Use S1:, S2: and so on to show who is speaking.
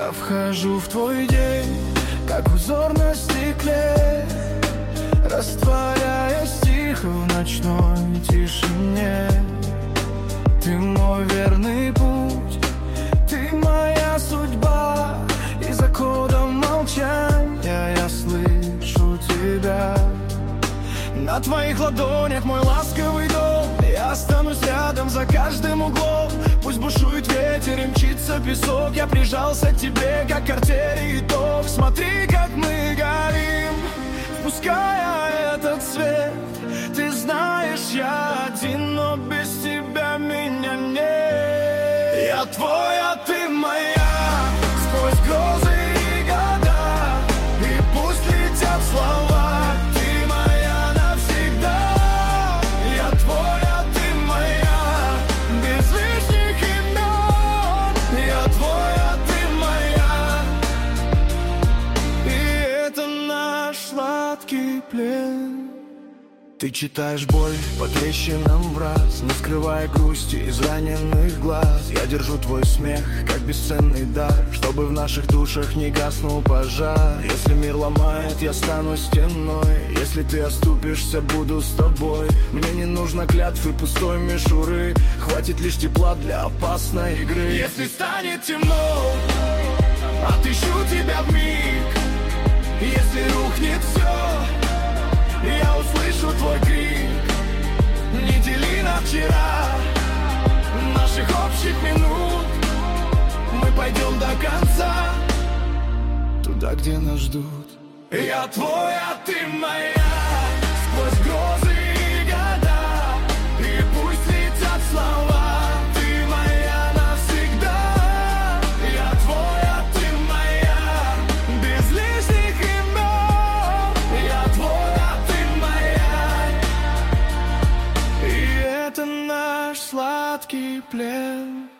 S1: Я вхожу в твой день, как узор на стекле, растворяясь тихо в ночной тишине. Ты мой верный путь, ты моя судьба, и за кодом молчания я слышу тебя. На твоих ладонях мой ласковый дом, я останусь рядом за каждым углом. Пусть бушует ветер и мчится песок, я прижался к тебе, как к артерии ток. Смотри, как мы горим, впуская этот свет. Ты знаешь, я один, но без тебя меня нет. Я твой, а ты моя, сквозь грозы и года, и пусть летят слова, ты моя навсегда. Я твой, а ты моя, без лишних имен. Я твой, а ты моя, и это наш сладкий плен. Ты читаешь боль по трещинам в раз, не скрывая грусти из раненых глаз. Я держу твой смех, как бесценный дар, чтобы в наших душах не гаснул пожар. Если мир ломает, я стану стеной, если ты оступишься, буду с тобой. Мне не нужно клятвы пустой мишуры, хватит лишь тепла для опасной игры. Если станет темно, отыщу тебя вмиг. Если рухнет все, я услышу твой крик. Не дели на вчера наших общих минут. Мы пойдем до конца, туда, где нас ждут. Я твой, а ты моя, сквозь грозы и года, и пусть летят слова, ты моя навсегда. Я твой, а ты моя, без лишних имен. Я твой, а ты моя, и это наш сладкий плен.